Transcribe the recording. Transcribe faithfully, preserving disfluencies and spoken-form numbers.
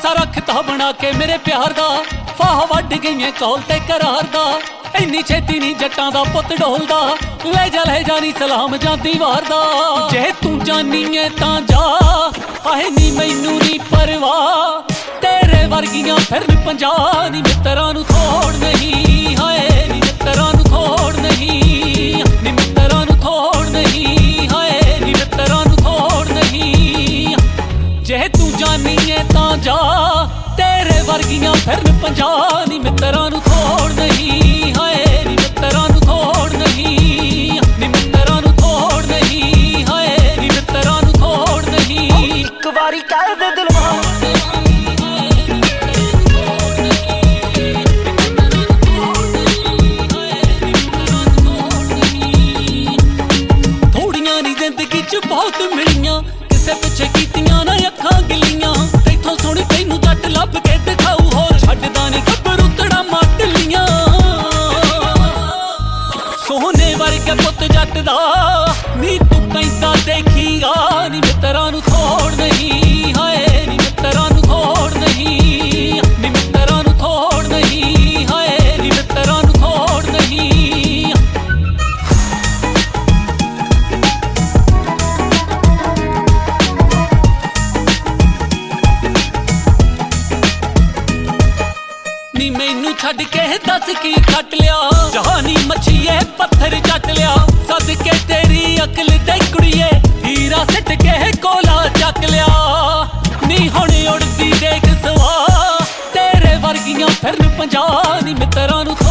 ਹਿੱਸਾ रखता बना के मेरे प्यार दा फाह वड्ड गईए कौल ते करार दा इन्नी छेती नी जट्टां दा पुत डोलदा ले जा ले जा नी सलाम जांदी वार दा जे तू जानी है तां जा आहे नी मैनू नी परवाह तेरे वर्गियां फिरन पंजाह नी मित्तरां नू थोड़ नहीं हाय नी मित्तरां नू थोड़ नहीं नी मित्तरां नू थोड़ नहीं हाय नी मित्तरां नू थोड़ नहीं जे तू जानी है तां जा तेरे वर्गियां फिरन पंजाह नी मित्तरां नू थोड़ नहीं हाय नी मित्तरां नू थोड़ नहीं नी मित्तरां नू थोड़ नहीं हाय नी मित्तरां नू थोड़ नहीं एक बारी कह दे दिल बहुत मिलियां किसे पिछे कीतियां ना अखां गिलियां तैथों सुन तैनू जट लभ के दिखाऊ होर छड्डदा नी खबर उतड़ा माटलियां सोहने वर्गे पुत जट दा नी तू कैंदा देखीगा नी मित्तरां नू थोड़ नहीं हाय नी मित्तरां नू थोड़ नहीं नी मित्तरां नू थोड़ नहीं हाय नी मित्तरां नू थोड़ नहीं मैनू छड़ के दस की कट लिया जहानी मछिए पत्थर चट लिया सद के तेरी अकल दे कुड़िए हीरा सिट के कोला चक लिया नी हुण उड़दी देख सवा तेरे वर्गियां फिरन पंजाह नी मित्तरां नू